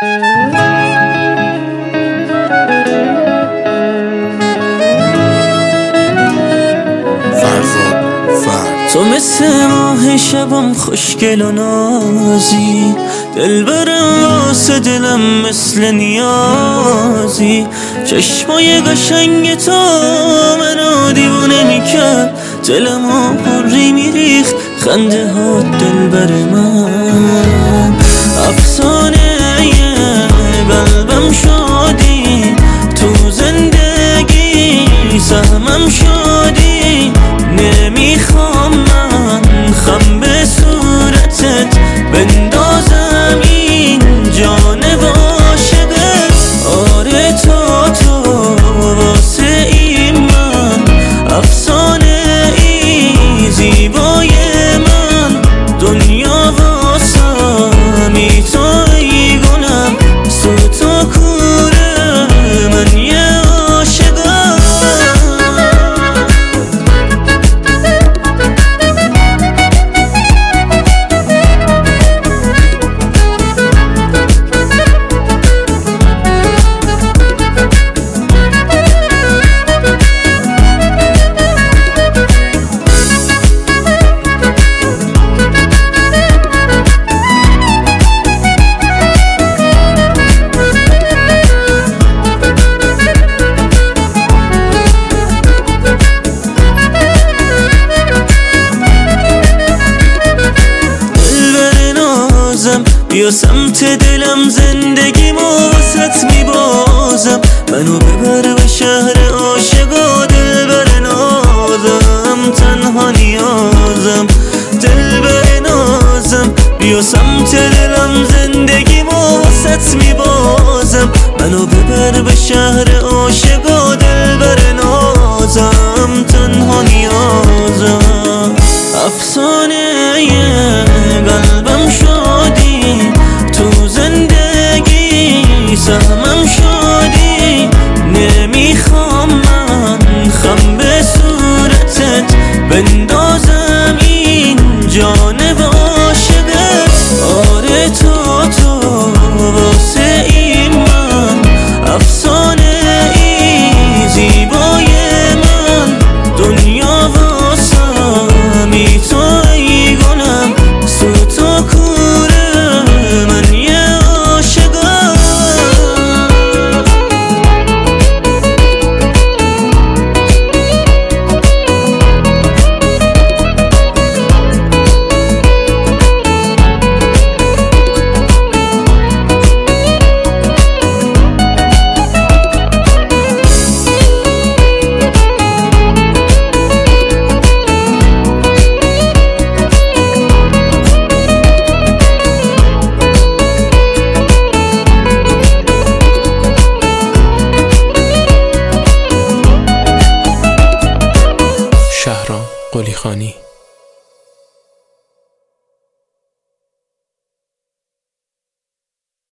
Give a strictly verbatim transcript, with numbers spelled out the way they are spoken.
تو مثل ماه شبم خوشگل و نازی، دلبرم واسه دلم مثل نیازی. چشمای قشنگ تو منو دیوونه میکرد، دلمو پری میریخت خنده ها دلبر من. افسانه قلبم شدی، تو زندگی سهمم شدی. نمیخوام من خم به صورتت بندازم این جانب عاشقت. آره تو تو واسه این من افسانه ای زیبای من. دنیا واسم ای تو ای گلم، سوت و کوره من یه عاشقم. بیا سمت دلم، زندگی واسط میبازم. منو ببر به شهر عاشقا، دلبر نازم. تنها نیازم دلبر نازم. بیا سمت دلم، زندگی واسط میبازم. منو ببر به شهر عاشقا، دلبر نازم. تنها نیازم. افسانه قلبم شدی، تو زندگی سهمم شدی. نمیخوام من خم به صورتت بندازم این جانب عاشقت. آره تو تو واسه این من افسانه ای زیبای من. دنیا واسم ای تو ای گلم، سوت و کوره من یه عاشقم. شهرام قلیخانی.